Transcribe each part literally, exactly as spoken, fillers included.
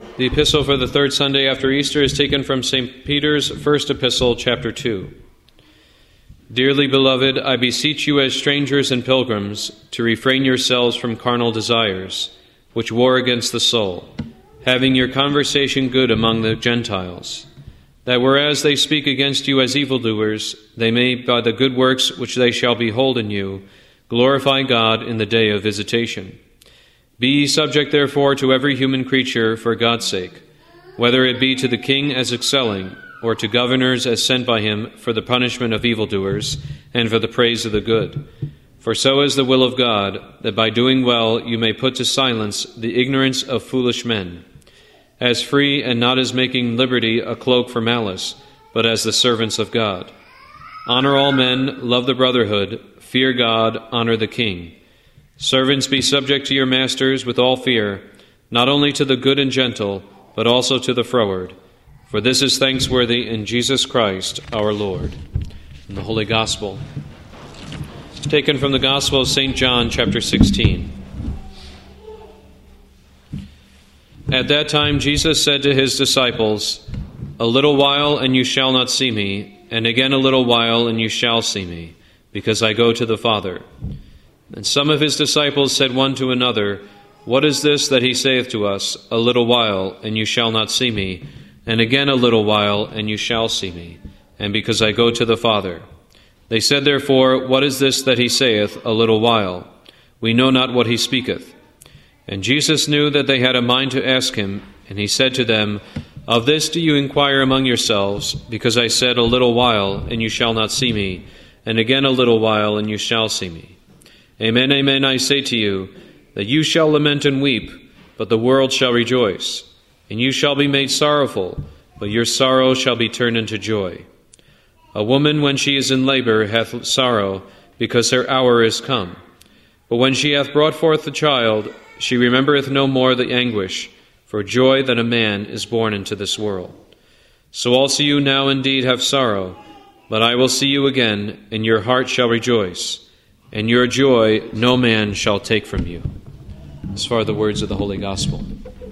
The epistle for the third Sunday after Easter is taken from Saint Peter's first epistle, chapter two. Dearly beloved, I beseech you as strangers and pilgrims to refrain yourselves from carnal desires, which war against the soul, having your conversation good among the Gentiles, that whereas they speak against you as evildoers, they may, by the good works which they shall behold in you, glorify God in the day of visitation. Be ye subject, therefore, to every human creature for God's sake, whether it be to the king as excelling, or to governors as sent by him for the punishment of evildoers, and for the praise of the good. For so is the will of God, that by doing well you may put to silence the ignorance of foolish men, as free and not as making liberty a cloak for malice, but as the servants of God. Honor all men, love the brotherhood, fear God, honor the king. Servants, be subject to your masters with all fear, not only to the good and gentle, but also to the froward. For this is thanksworthy in Jesus Christ our Lord. In the Holy Gospel, taken from the Gospel of Saint John, chapter sixteen. At that time Jesus said to his disciples, "A little while, and you shall not see me, and again a little while, and you shall see me, because I go to the Father." And some of his disciples said one to another, "What is this that he saith to us, a little while, and you shall not see me, and again a little while, and you shall see me, and because I go to the Father?" They said therefore, "What is this that he saith, a little while? We know not what he speaketh." And Jesus knew that they had a mind to ask him, and he said to them, "Of this do you inquire among yourselves, because I said, a little while, and you shall not see me, and again a little while, and you shall see me? Amen, amen, I say to you, that you shall lament and weep, but the world shall rejoice. And you shall be made sorrowful, but your sorrow shall be turned into joy. A woman, when she is in labor, hath sorrow, because her hour is come. But when she hath brought forth the child, she remembereth no more the anguish, for joy that a man is born into this world. So also you now indeed have sorrow, but I will see you again, and your heart shall rejoice, and your joy no man shall take from you." As far as the words of the Holy Gospel.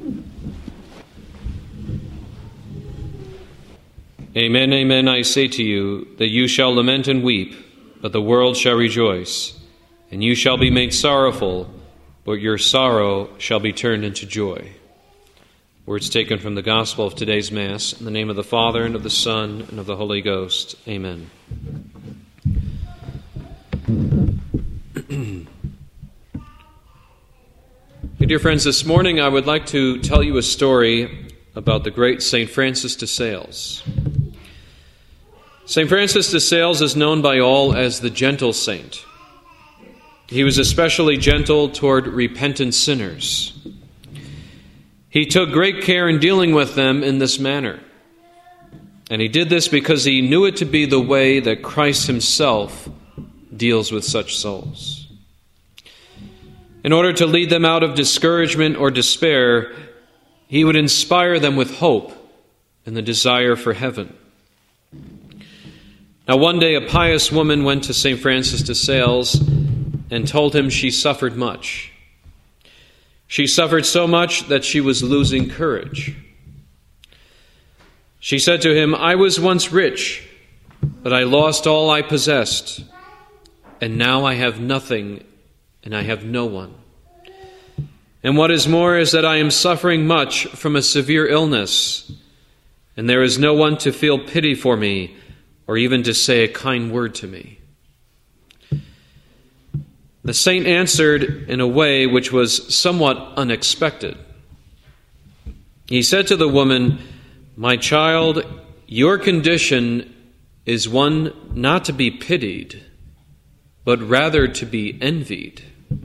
Amen, amen, I say to you, that you shall lament and weep, but the world shall rejoice, and you shall be made sorrowful, but your sorrow shall be turned into joy. Words taken from the Gospel of today's Mass, in the name of the Father, and of the Son, and of the Holy Ghost. Amen. Dear friends, this morning I would like to tell you a story about the great Saint Francis de Sales. Saint Francis de Sales is known by all as the gentle saint. He was especially gentle toward repentant sinners. He took great care in dealing with them in this manner. And he did this because he knew it to be the way that Christ himself deals with such souls. In order to lead them out of discouragement or despair, he would inspire them with hope and the desire for heaven. Now one day a pious woman went to Saint Francis de Sales and told him she suffered much. She suffered so much that she was losing courage. She said to him, "I was once rich, but I lost all I possessed, and now I have nothing and I have no one. And what is more is that I am suffering much from a severe illness, and there is no one to feel pity for me or even to say a kind word to me." The saint answered in a way which was somewhat unexpected. He said to the woman, "My child, your condition is one not to be pitied, but rather to be envied."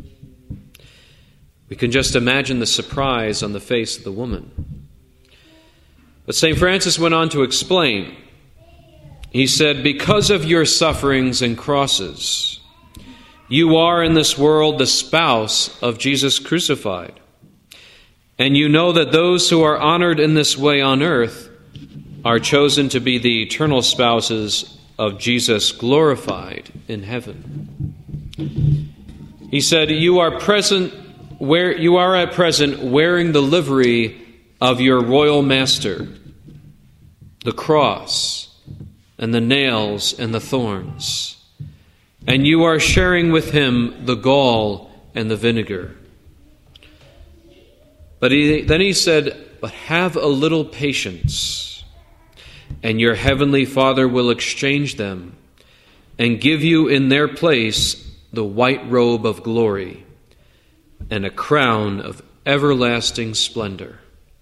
We can just imagine the surprise on the face of the woman. But Saint Francis went on to explain. He said, "Because of your sufferings and crosses, you are in this world the spouse of Jesus crucified. And you know that those who are honored in this way on earth are chosen to be the eternal spouses of Jesus glorified in heaven." He said, "You are present where you are at present wearing the livery of your royal master, the cross and the nails and the thorns, and you are sharing with him the gall and the vinegar. But he, then he said, but have a little patience, and your heavenly Father will exchange them and give you in their place the white robe of glory and a crown of everlasting splendor.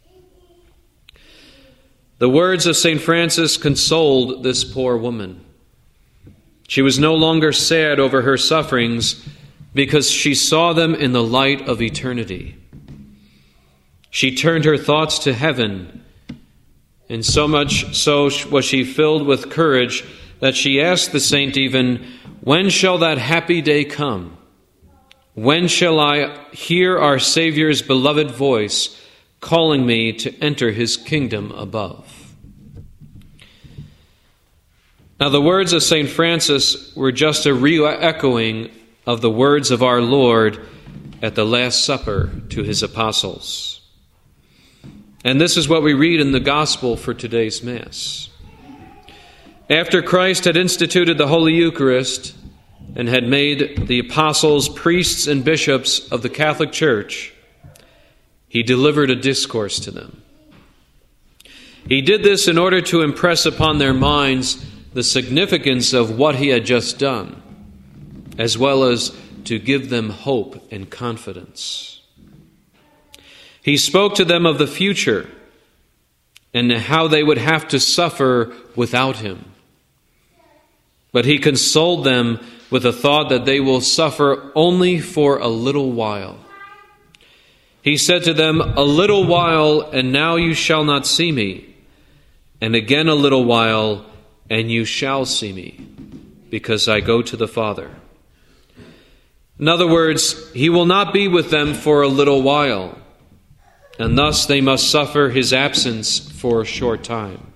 The words of Saint Francis consoled this poor woman. She was no longer sad over her sufferings because she saw them in the light of eternity. She turned her thoughts to heaven, and so much so was she filled with courage that she asked the saint even, when shall that happy day come? When shall I hear our Savior's beloved voice calling me to enter his kingdom above? Now, the words of Saint Francis were just a re-echoing of the words of our Lord at the Last Supper to his apostles. And this is what we read in the Gospel for today's Mass. After Christ had instituted the Holy Eucharist and had made the apostles priests and bishops of the Catholic Church, he delivered a discourse to them. He did this in order to impress upon their minds the significance of what he had just done, as well as to give them hope and confidence. He spoke to them of the future and how they would have to suffer without him. But he consoled them with the thought that they will suffer only for a little while. He said to them, a little while, and now you shall not see me, and again a little while, and you shall see me, because I go to the Father. In other words, he will not be with them for a little while, and thus they must suffer his absence for a short time.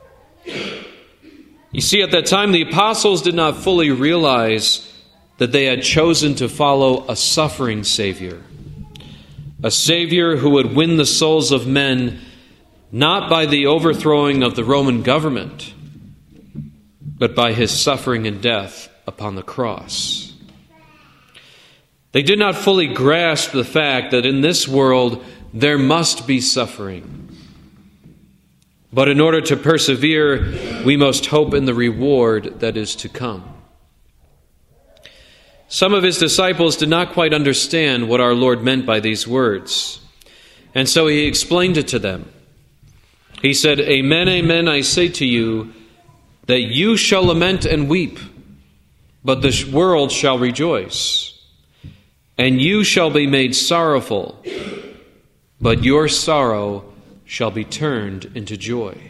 You see, at that time, the apostles did not fully realize that they had chosen to follow a suffering Savior, a Savior who would win the souls of men not by the overthrowing of the Roman government, but by his suffering and death upon the cross. They did not fully grasp the fact that in this world there must be suffering. But in order to persevere, we must hope in the reward that is to come. Some of his disciples did not quite understand what our Lord meant by these words, and so he explained it to them. He said, amen, amen, I say to you, that you shall lament and weep, but the world shall rejoice. And you shall be made sorrowful, but your sorrow shall be turned into joy.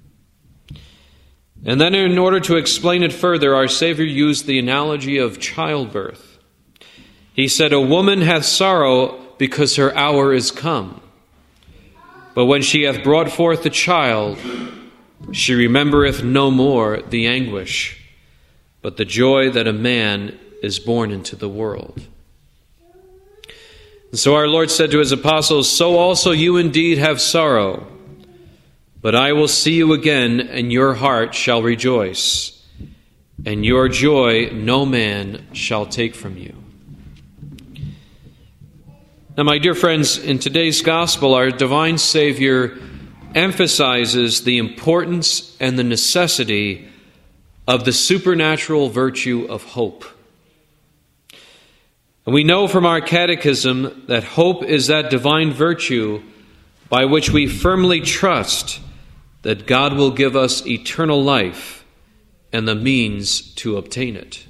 And then in order to explain it further, our Savior used the analogy of childbirth. He said, a woman hath sorrow because her hour is come. But when she hath brought forth the child, she remembereth no more the anguish, but the joy that a man is born into the world. And so our Lord said to his apostles, so also you indeed have sorrow, but I will see you again, and your heart shall rejoice, and your joy no man shall take from you. Now, my dear friends, in today's gospel, our divine Savior emphasizes the importance and the necessity of the supernatural virtue of hope. And we know from our catechism that hope is that divine virtue by which we firmly trust that God will give us eternal life and the means to obtain it.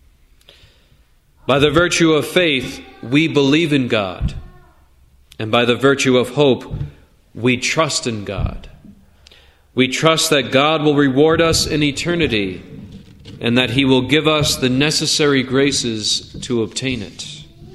By the virtue of faith, we believe in God, and by the virtue of hope, we trust in God. We trust that God will reward us in eternity and that he will give us the necessary graces to obtain it.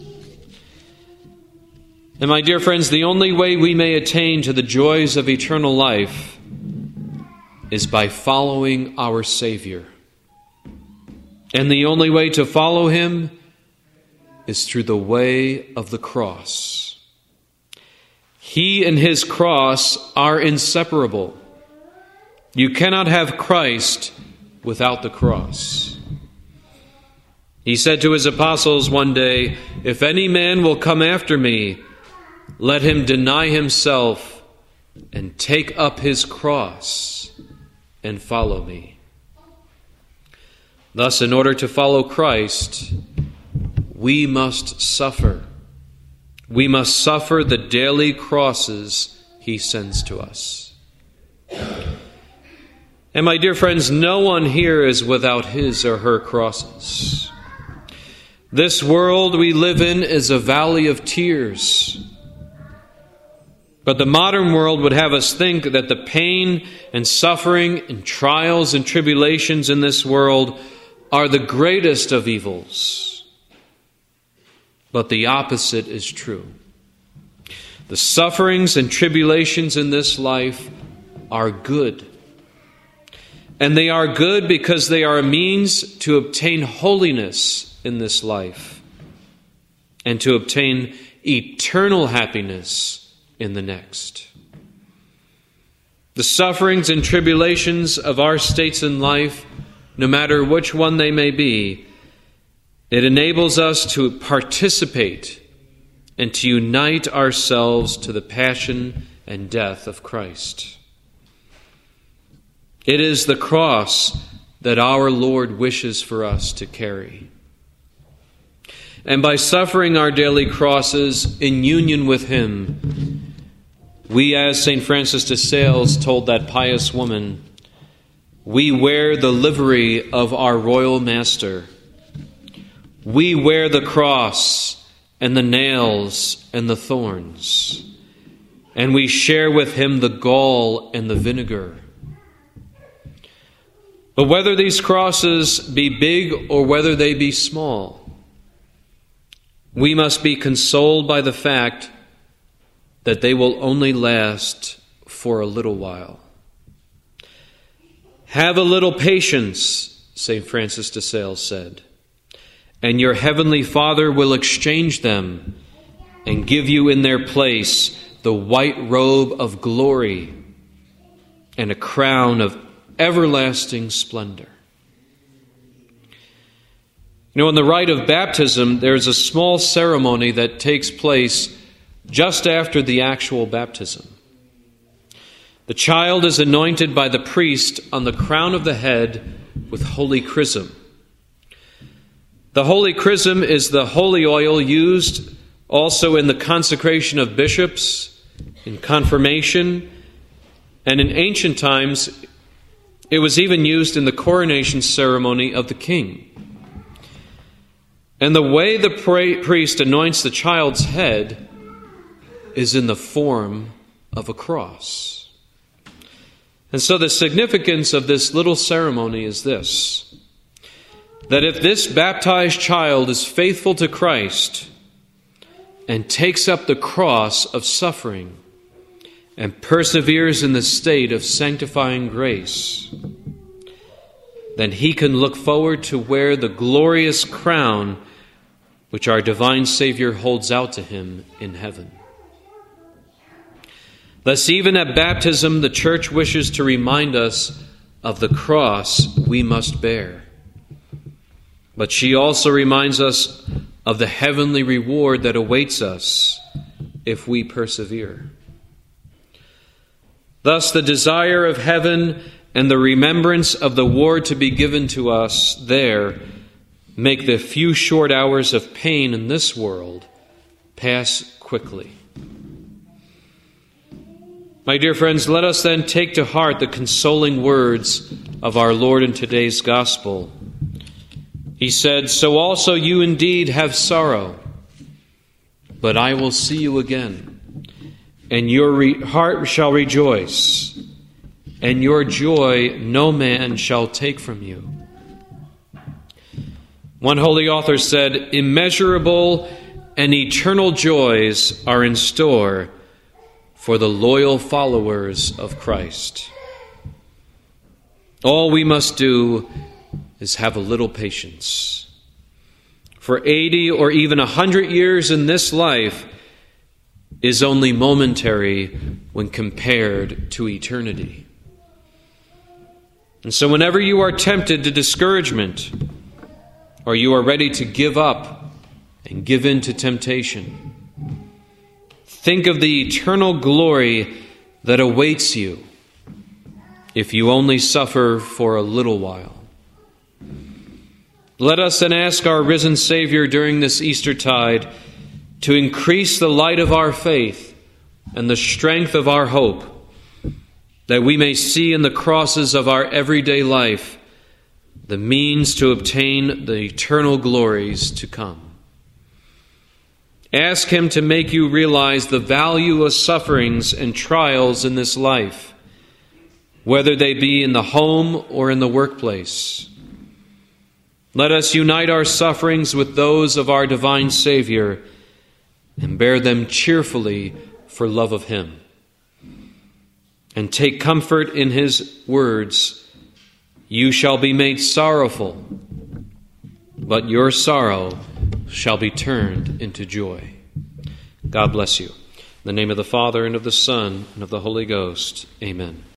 And my dear friends, the only way we may attain to the joys of eternal life is by following our Savior. And the only way to follow him is through the way of the cross. He and his cross are inseparable. You cannot have Christ without the cross. He said to his apostles one day, "If any man will come after me, let him deny himself and take up his cross and follow me." Thus, in order to follow Christ, we must suffer. We must suffer the daily crosses he sends to us. And my dear friends, no one here is without his or her crosses. This world we live in is a valley of tears. But the modern world would have us think that the pain and suffering and trials and tribulations in this world are the greatest of evils. But the opposite is true. The sufferings and tribulations in this life are good. And they are good because they are a means to obtain holiness in this life and to obtain eternal happiness in the next. The sufferings and tribulations of our states in life, no matter which one they may be, it enables us to participate and to unite ourselves to the passion and death of Christ. It is the cross that our Lord wishes for us to carry. And by suffering our daily crosses in union with him, we, as Saint Francis de Sales told that pious woman, we wear the livery of our royal master. We wear the cross and the nails and the thorns, and we share with him the gall and the vinegar. But whether these crosses be big or whether they be small, we must be consoled by the fact that they will only last for a little while. Have a little patience, Saint Francis de Sales said, and your heavenly Father will exchange them and give you in their place the white robe of glory and a crown of everlasting splendor. You know, in the rite of baptism, there's a small ceremony that takes place just after the actual baptism. The child is anointed by the priest on the crown of the head with holy chrism. The holy chrism is the holy oil used also in the consecration of bishops, in confirmation, and in ancient times it was even used in the coronation ceremony of the king. And the way the pra- priest anoints the child's head is in the form of a cross. And so the significance of this little ceremony is this: that if this baptized child is faithful to Christ and takes up the cross of suffering and perseveres in the state of sanctifying grace, then he can look forward to wear the glorious crown which our divine Savior holds out to him in heaven. Thus, even at baptism, the Church wishes to remind us of the cross we must bear. But she also reminds us of the heavenly reward that awaits us if we persevere. Thus, the desire of heaven and the remembrance of the reward to be given to us there make the few short hours of pain in this world pass quickly. My dear friends, let us then take to heart the consoling words of our Lord in today's gospel. He said, "So also you indeed have sorrow, but I will see you again, and your re- heart shall rejoice, and your joy no man shall take from you." One holy author said, "Immeasurable and eternal joys are in store for the loyal followers of Christ." All we must do is have a little patience. For eighty or even a hundred years in this life, is only momentary when compared to eternity. And so whenever you are tempted to discouragement, or you are ready to give up and give in to temptation, think of the eternal glory that awaits you if you only suffer for a little while. Let us then ask our risen Savior during this Eastertide to increase the light of our faith and the strength of our hope, that we may see in the crosses of our everyday life the means to obtain the eternal glories to come. Ask Him to make you realize the value of sufferings and trials in this life, whether they be in the home or in the workplace. Let us unite our sufferings with those of our divine Savior and bear them cheerfully for love of Him. And take comfort in His words, "You shall be made sorrowful, but your sorrow shall be turned into joy." God bless you. In the name of the Father, and of the Son, and of the Holy Ghost. Amen.